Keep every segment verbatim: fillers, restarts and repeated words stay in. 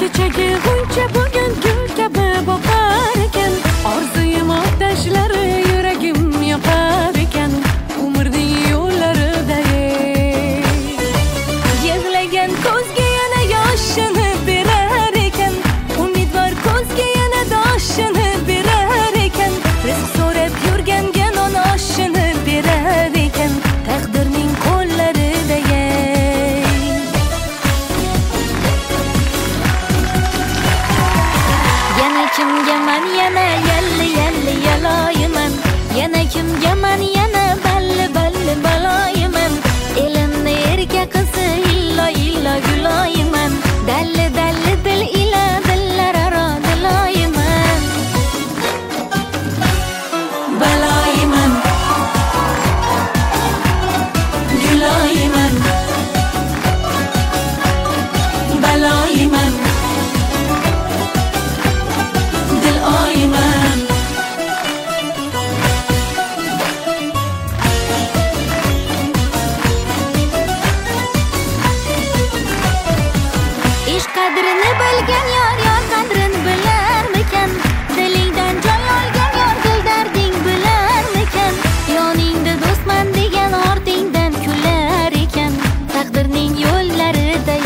kechagi g'uncha bugun gul kabi boqar ekan. Orzuyim otashlari yuragim yoqar ekan. Umrning yo'llarida yig'lagan ko'zga yana yoshini berar ekan. Umidvor ko'zga yana doshini berar ekan. Rizq so'rab yurganga non oshini berar ekan. Taqdirning qo'llarida yana kimga man yana yalli yalli yaloyiman. Yana kimga man yana balli balli baloyiman. Elimni erka qizi illo illo guloyiman. Dalli dalli dil ila dillararo diloyiman. Baloyiman, guloyiman, baloyiman, diloyiman. Ish qadrini bilgan yor yor qadrini bilarmikan? Dilingdan joy olgan yor dil darding bilarmikan? Yoningda do'stman degan ortingdan kular ekan. Taqdirning yo'llarida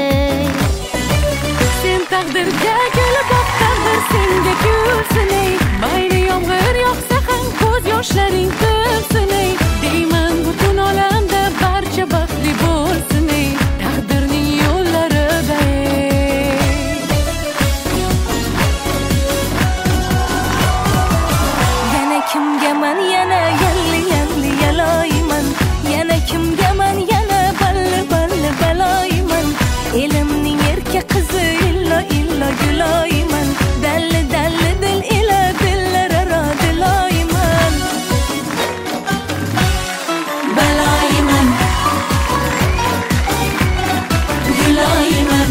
sen taqdirga gul boq, taqdir senga kulsin ey. Mayli yomg'ir yog'sa ham ko'z yoshlaring to'lsin ey. Deyman butun olamda barcha baxtli bo'lsin ey. Taqdirning yo'llarida yana kimga man yana yalli yalli yaloyiman. Yana kimga man yana balli balli baloyiman. Elimning erka qizi illo illo guloyiman. Dalli dalli dil ila dillararo diloyiman. Baloyiman, guloyiman.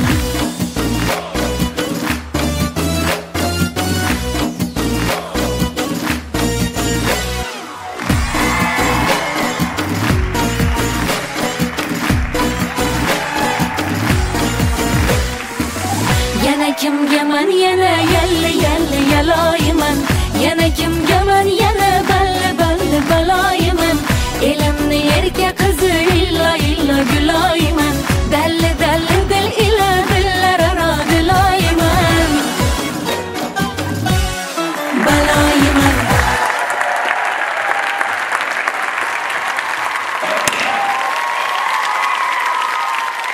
Yana kimga man yana yalli yalli yaloyiman. Yana kimga man yana